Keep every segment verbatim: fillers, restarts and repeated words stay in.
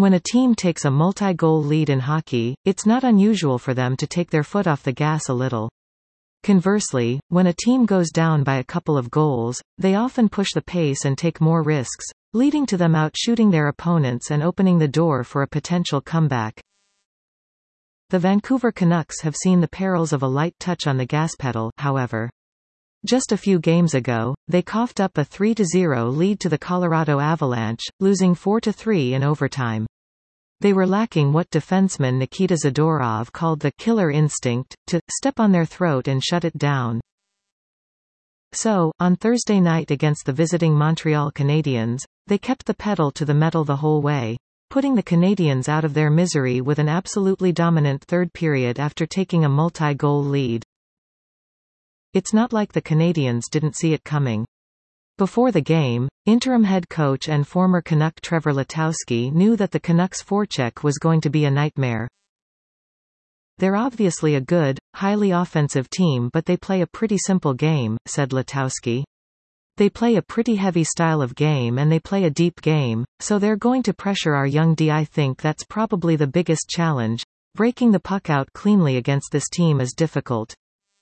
When a team takes a multi-goal lead in hockey, it's not unusual for them to take their foot off the gas a little. Conversely, when a team goes down by a couple of goals, they often push the pace and take more risks, leading to them outshooting their opponents and opening the door for a potential comeback. The Vancouver Canucks have seen the perils of a light touch on the gas pedal, however. Just a few games ago, they coughed up a three to zero lead to the Colorado Avalanche, losing four to three in overtime. They were lacking what defenseman Nikita Zadorov called the killer instinct, to step on their throat and shut it down. So, on Thursday night against the visiting Montreal Canadiens, they kept the pedal to the metal the whole way, putting the Canadiens out of their misery with an absolutely dominant third period after taking a multi-goal lead. It's not like the Canadiens didn't see it coming. Before the game, interim head coach and former Canuck Trevor Letowski knew that the Canucks' forecheck was going to be a nightmare. They're obviously a good, highly offensive team, but they play a pretty simple game, said Letowski. They play a pretty heavy style of game and they play a deep game, so they're going to pressure our young D. I think that's probably the biggest challenge. Breaking the puck out cleanly against this team is difficult.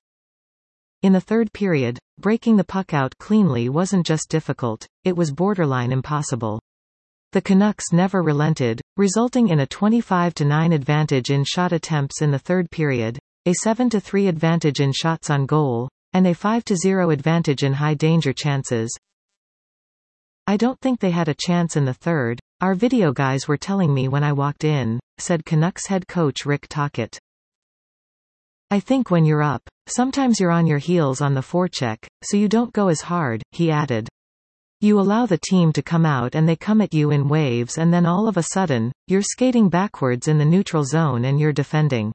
In the third period, breaking the puck out cleanly wasn't just difficult, it was borderline impossible. The Canucks never relented, resulting in a twenty-five to nine advantage in shot attempts in the third period, a seven to three advantage in shots on goal, and a five to zero advantage in high-danger chances. I don't think they had a chance in the third, our video guys were telling me when I walked in, said Canucks head coach Rick Tocchet. I think when you're up, sometimes you're on your heels on the forecheck, so you don't go as hard, he added. You allow the team to come out and they come at you in waves and then all of a sudden, you're skating backwards in the neutral zone and you're defending.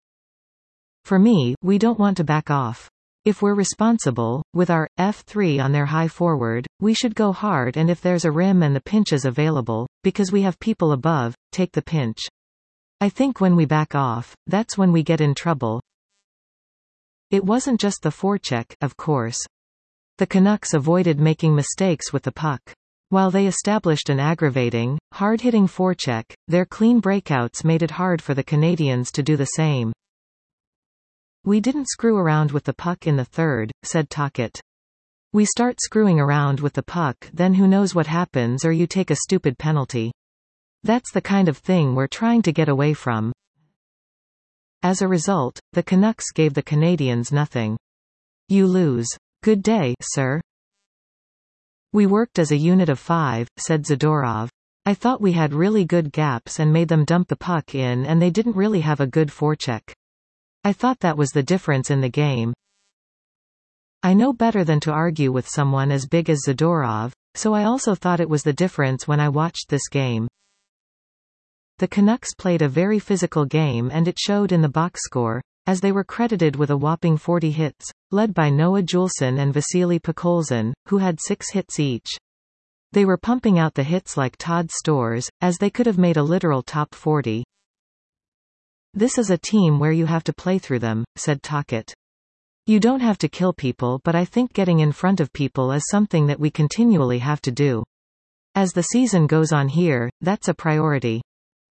For me, we don't want to back off. If we're responsible, with our F three on their high forward, we should go hard, and if there's a rim and the pinch is available, because we have people above, take the pinch. I think when we back off, that's when we get in trouble. It wasn't just the forecheck, of course. The Canucks avoided making mistakes with the puck. While they established an aggravating, hard-hitting forecheck, their clean breakouts made it hard for the Canadiens to do the same. We didn't screw around with the puck in the third, said Tocchet. We start screwing around with the puck, then who knows what happens, or you take a stupid penalty. That's the kind of thing we're trying to get away from. As a result, the Canucks gave the Canadiens nothing. You lose. Good day, sir. We worked as a unit of five, said Zadorov. I thought we had really good gaps and made them dump the puck in, and they didn't really have a good forecheck. I thought that was the difference in the game. I know better than to argue with someone as big as Zadorov, so I also thought it was the difference when I watched this game. The Canucks played a very physical game and it showed in the box score, as they were credited with a whopping forty hits, led by Noah Juulsen and Vasily Podkolzin, who had six hits each. They were pumping out the hits like Todd Stores, as they could have made a literal top forty. This is a team where you have to play through them, said Tocchet. You don't have to kill people, but I think getting in front of people is something that we continually have to do. As the season goes on here, that's a priority.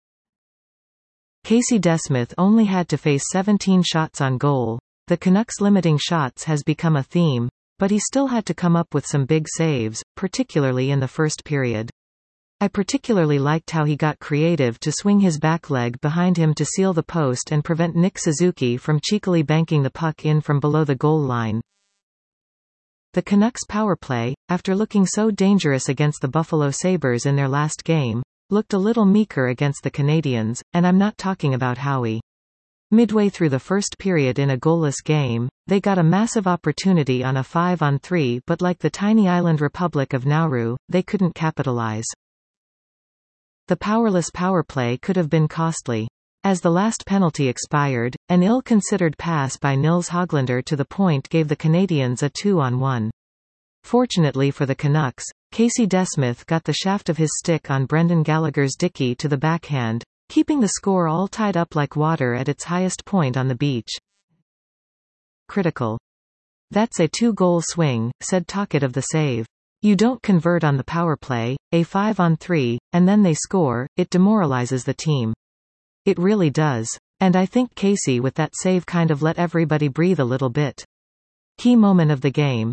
Casey DeSmith only had to face seventeen shots on goal. The Canucks limiting shots has become a theme, but he still had to come up with some big saves, particularly in the first period. I particularly liked how he got creative to swing his back leg behind him to seal the post and prevent Nick Suzuki from cheekily banking the puck in from below the goal line. The Canucks' power play, after looking so dangerous against the Buffalo Sabres in their last game, looked a little meeker against the Canadiens, and I'm not talking about Howie. Midway through the first period in a goalless game, they got a massive opportunity on a five on three, but like the tiny island republic of Nauru, they couldn't capitalize. The powerless power play could have been costly. As the last penalty expired, an ill-considered pass by Nils Hoglander to the point gave the Canadiens a two on one. Fortunately for the Canucks, Casey DeSmith got the shaft of his stick on Brendan Gallagher's dicky to the backhand, keeping the score all tied up like water at its highest point on the beach. Critical. That's a two-goal swing, said Tocchet of the save. You don't convert on the power play, a five on three, and then they score, it demoralizes the team. It really does. And I think Casey with that save kind of let everybody breathe a little bit. Key moment of the game.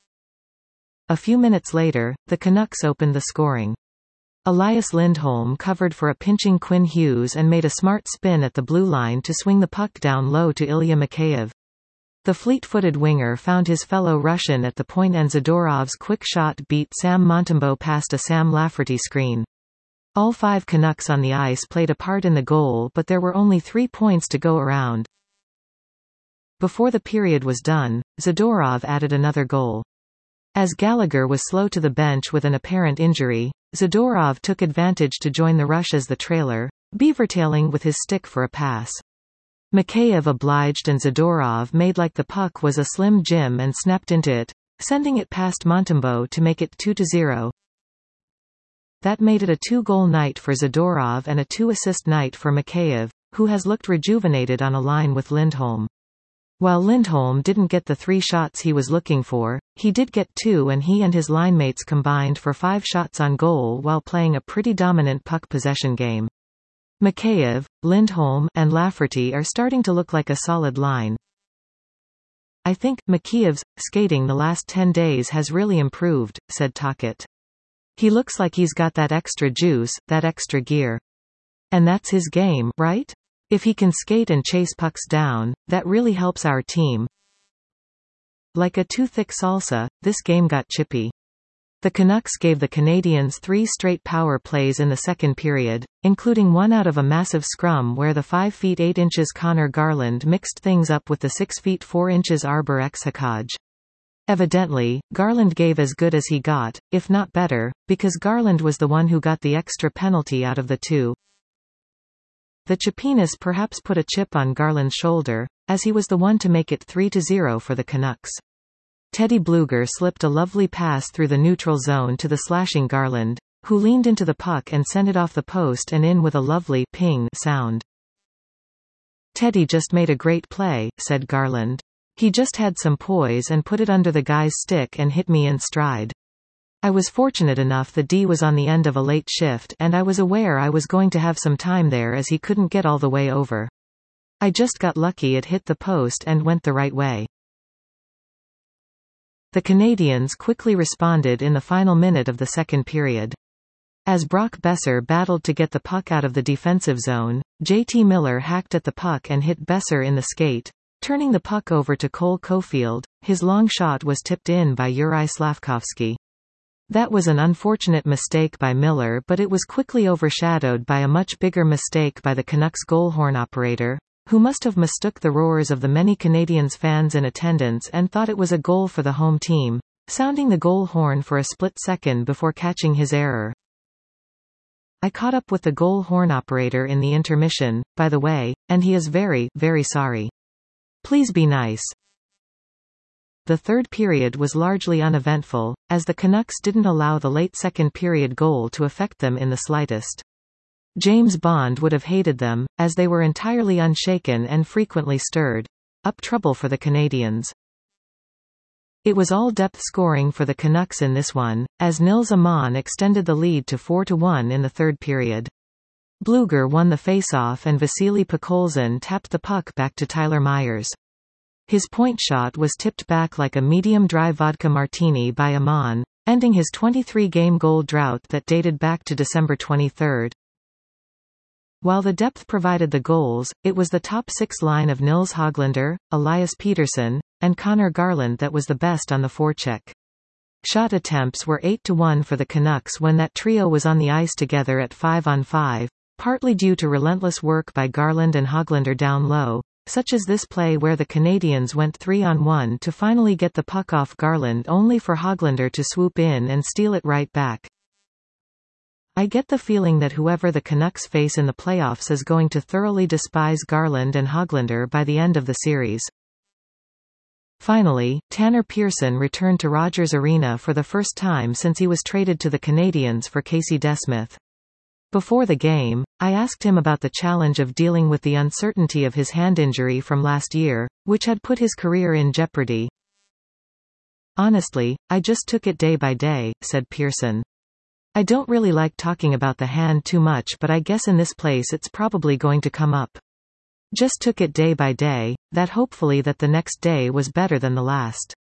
A few minutes later, the Canucks opened the scoring. Elias Lindholm covered for a pinching Quinn Hughes and made a smart spin at the blue line to swing the puck down low to Ilya Mikheyev. The fleet-footed winger found his fellow Russian at the point and Zadorov's quick shot beat Sam Montembeault past a Sam Lafferty screen. All five Canucks on the ice played a part in the goal, but there were only three points to go around. Before the period was done, Zadorov added another goal. As Gallagher was slow to the bench with an apparent injury, Zadorov took advantage to join the rush as the trailer, beavertailing with his stick for a pass. Mikheyev obliged and Zadorov made like the puck was a Slim Jim and snapped into it, sending it past Montembeault to make it two to zero. That made it a two-goal night for Zadorov and a two-assist night for Mikheyev, who has looked rejuvenated on a line with Lindholm. While Lindholm didn't get the three shots he was looking for, he did get two, and he and his linemates combined for five shots on goal while playing a pretty dominant puck possession game. Mikheyev, Lindholm, and Lafferty are starting to look like a solid line. I think Mikheyev's skating the last ten days has really improved, said Tocchet. He looks like he's got that extra juice, that extra gear. And that's his game, right? If he can skate and chase pucks down, that really helps our team. Like a too-thick salsa, this game got chippy. The Canucks gave the Canadiens three straight power plays in the second period, including one out of a massive scrum where the five feet eight inches Connor Garland mixed things up with the six feet four inches Arbor Xhekaj. Evidently, Garland gave as good as he got, if not better, because Garland was the one who got the extra penalty out of the two. The chippiness perhaps put a chip on Garland's shoulder, as he was the one to make it three to zero for the Canucks. Teddy Blueger slipped a lovely pass through the neutral zone to the slashing Garland, who leaned into the puck and sent it off the post and in with a lovely ping sound. Teddy just made a great play, said Garland. He just had some poise and put it under the guy's stick and hit me in stride. I was fortunate enough that D was on the end of a late shift and I was aware I was going to have some time there as he couldn't get all the way over. I just got lucky it hit the post and went the right way. The Canadiens quickly responded in the final minute of the second period. As Brock Boeser battled to get the puck out of the defensive zone, J T Miller hacked at the puck and hit Boeser in the skate, turning the puck over to Cole Caulfield. His long shot was tipped in by Yuri Slafkovsky. That was an unfortunate mistake by Miller, but it was quickly overshadowed by a much bigger mistake by the Canucks goal horn operator, who must have mistook the roars of the many Canadiens fans in attendance and thought it was a goal for the home team, sounding the goal horn for a split second before catching his error. I caught up with the goal horn operator in the intermission, by the way, and he is very, very sorry. Please be nice. The third period was largely uneventful, as the Canucks didn't allow the late second period goal to affect them in the slightest. James Bond would have hated them, as they were entirely unshaken and frequently stirred up trouble for the Canadiens. It was all depth scoring for the Canucks in this one, as Nils Aman extended the lead to four to one in the third period. Blueger won the faceoff and Vasily Podkolzin tapped the puck back to Tyler Myers. His point shot was tipped back like a medium-dry vodka martini by Aman, ending his twenty-three game goal drought that dated back to December twenty-third. While the depth provided the goals, it was the top six line of Nils Hoglander, Elias Pettersson, and Connor Garland that was the best on the forecheck. Shot attempts were eight to one for the Canucks when that trio was on the ice together at five on five, partly due to relentless work by Garland and Hoglander down low, such as this play where the Canadiens went three on one to finally get the puck off Garland only for Hoglander to swoop in and steal it right back. I get the feeling that whoever the Canucks face in the playoffs is going to thoroughly despise Garland and Hoglander by the end of the series. Finally, Tanner Pearson returned to Rogers Arena for the first time since he was traded to the Canadiens for Casey DeSmith. Before the game, I asked him about the challenge of dealing with the uncertainty of his hand injury from last year, which had put his career in jeopardy. "Honestly, I just took it day by day," said Pearson. "I don't really like talking about the hand too much, but I guess in this place it's probably going to come up. Just took it day by day, that hopefully that the next day was better than the last."